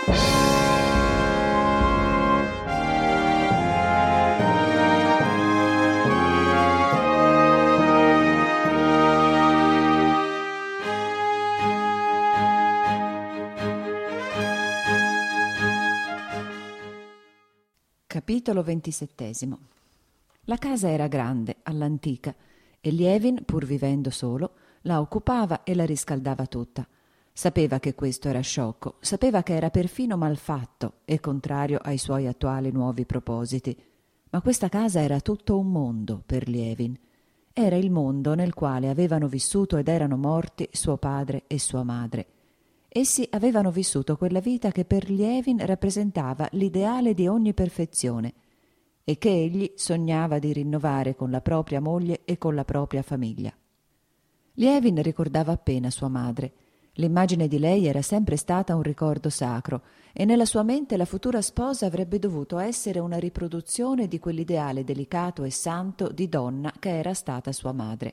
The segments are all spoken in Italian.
Capitolo 27. La casa era grande, all'antica, e Lievin, pur vivendo solo, la occupava e la riscaldava tutta. Sapeva che questo era sciocco, sapeva che era perfino malfatto e contrario ai suoi attuali nuovi propositi. Ma questa casa era tutto un mondo per Lievin. Era il mondo nel quale avevano vissuto ed erano morti suo padre e sua madre. Essi avevano vissuto quella vita che per Lievin rappresentava l'ideale di ogni perfezione e che egli sognava di rinnovare con la propria moglie e con la propria famiglia. Lievin ricordava appena sua madre. L'immagine di lei era sempre stata un ricordo sacro e nella sua mente la futura sposa avrebbe dovuto essere una riproduzione di quell'ideale delicato e santo di donna che era stata sua madre.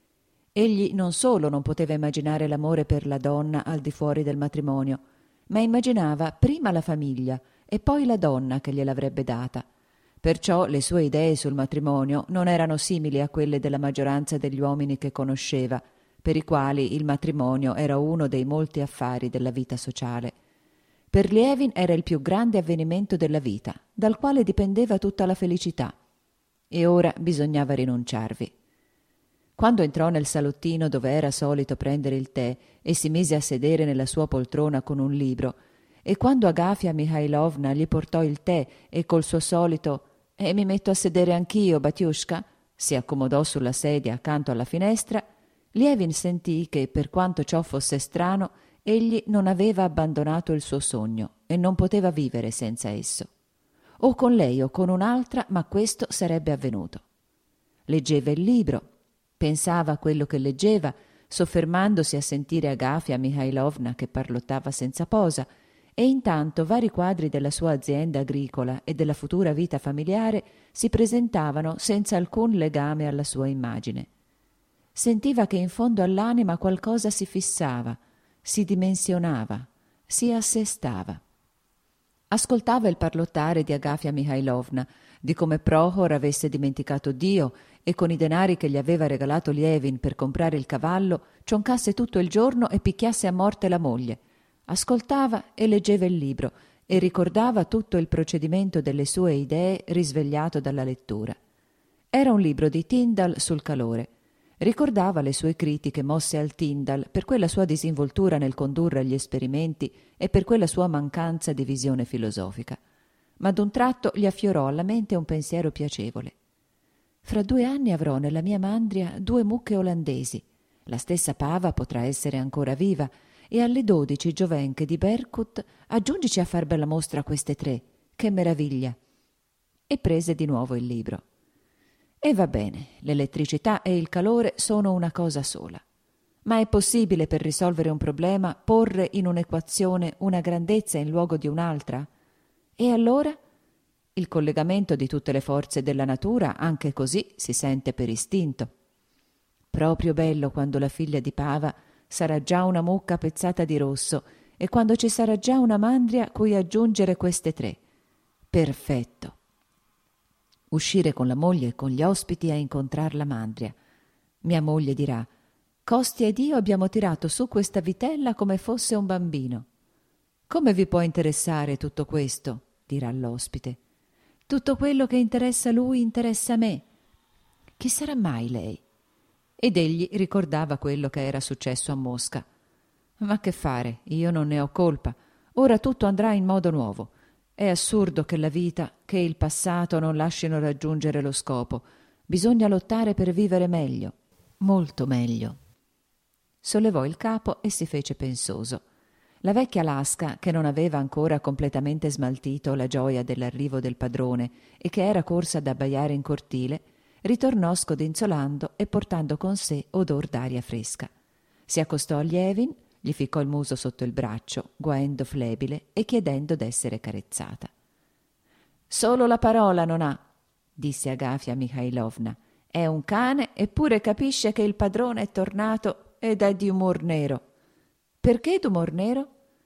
Egli non solo non poteva immaginare l'amore per la donna al di fuori del matrimonio, ma immaginava prima la famiglia e poi la donna che gliel'avrebbe data. Perciò le sue idee sul matrimonio non erano simili a quelle della maggioranza degli uomini che conosceva, per i quali il matrimonio era uno dei molti affari della vita sociale. Per Lievin era il più grande avvenimento della vita, dal quale dipendeva tutta la felicità. E ora bisognava rinunciarvi. Quando entrò nel salottino dove era solito prendere il tè e si mise a sedere nella sua poltrona con un libro, e quando Agafia Mikhailovna gli portò il tè e col suo solito «E mi metto a sedere anch'io, Batiushka», si accomodò sulla sedia accanto alla finestra, Lievin sentì che, per quanto ciò fosse strano, egli non aveva abbandonato il suo sogno e non poteva vivere senza esso. O con lei o con un'altra, ma questo sarebbe avvenuto. Leggeva il libro. Pensava a quello che leggeva, soffermandosi a sentire Agafia Mikhailovna che parlottava senza posa, e intanto vari quadri della sua azienda agricola e della futura vita familiare si presentavano senza alcun legame alla sua immagine. Sentiva che in fondo all'anima qualcosa si fissava, si dimensionava, si assestava. Ascoltava il parlottare di Agafia Mikhailovna, di come Prohor avesse dimenticato Dio e con i denari che gli aveva regalato Lievin per comprare il cavallo cioncasse tutto il giorno e picchiasse a morte la moglie. Ascoltava e leggeva il libro e ricordava tutto il procedimento delle sue idee risvegliato dalla lettura. Era un libro di Tyndall sul calore. Ricordava le sue critiche mosse al Tyndall per quella sua disinvoltura nel condurre gli esperimenti e per quella sua mancanza di visione filosofica. Ma d'un tratto gli affiorò alla mente un pensiero piacevole. Fra 2 anni avrò nella mia mandria 2 mucche olandesi. La stessa pava potrà essere ancora viva e alle 12 giovenche di Berkut aggiungici a far bella mostra queste 3. Che meraviglia! E prese di nuovo il libro. E va bene, l'elettricità e il calore sono una cosa sola. Ma è possibile per risolvere un problema porre in un'equazione una grandezza in luogo di un'altra? E allora? Il collegamento di tutte le forze della natura anche così si sente per istinto. Proprio bello quando la figlia di Pava sarà già una mucca pezzata di rosso e quando ci sarà già una mandria cui aggiungere queste 3. Perfetto. Uscire con la moglie e con gli ospiti a incontrar la mandria. Mia moglie dirà: Costi ed io abbiamo tirato su questa vitella come fosse un bambino. Come vi può interessare tutto questo? Dirà l'ospite. Tutto quello che interessa lui interessa me. Chi sarà mai lei? Ed egli ricordava quello che era successo a Mosca. Ma che fare, io non ne ho colpa. Ora tutto andrà in modo nuovo. È assurdo che la vita, che il passato non lasciano raggiungere lo scopo. Bisogna lottare per vivere meglio, molto meglio. Sollevò il capo e si fece pensoso. La vecchia Laska, che non aveva ancora completamente smaltito la gioia dell'arrivo del padrone e che era corsa ad abbaiare in cortile, ritornò scodinzolando e portando con sé odor d'aria fresca. Si accostò a Lievin, gli ficcò il muso sotto il braccio, guaendo flebile e chiedendo d'essere carezzata. «Solo la parola non ha», disse Agafia Mikhailovna. «È un cane, eppure capisce che il padrone è tornato ed è di umor nero». «Perché d'umor nero?»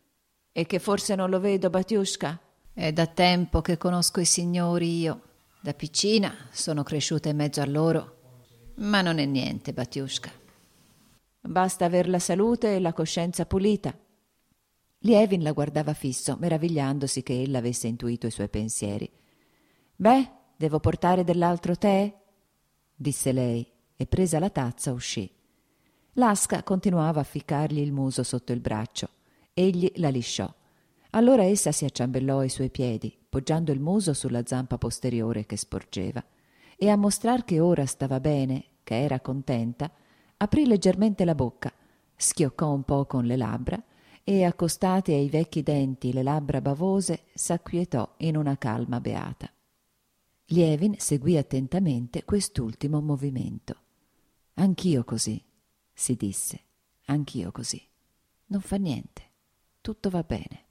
E che forse non lo vedo, Batiushka? È da tempo che conosco i signori io. Da piccina sono cresciuta in mezzo a loro. Ma non è niente, Batiushka. Basta aver la salute e la coscienza pulita. Lievin la guardava fisso, meravigliandosi che ella avesse intuito i suoi pensieri. «Beh, devo portare dell'altro tè?» disse lei, e presa la tazza uscì. Laska continuava a ficcargli il muso sotto il braccio. Egli la lisciò. Allora essa si acciambellò ai suoi piedi, poggiando il muso sulla zampa posteriore che sporgeva, e a mostrar che ora stava bene, che era contenta, aprì leggermente la bocca, schioccò un po' con le labbra e, accostate ai vecchi denti le labbra bavose, s'acquietò in una calma beata. Lievin seguì attentamente quest'ultimo movimento. «Anch'io così», si disse, «anch'io così. Non fa niente, tutto va bene».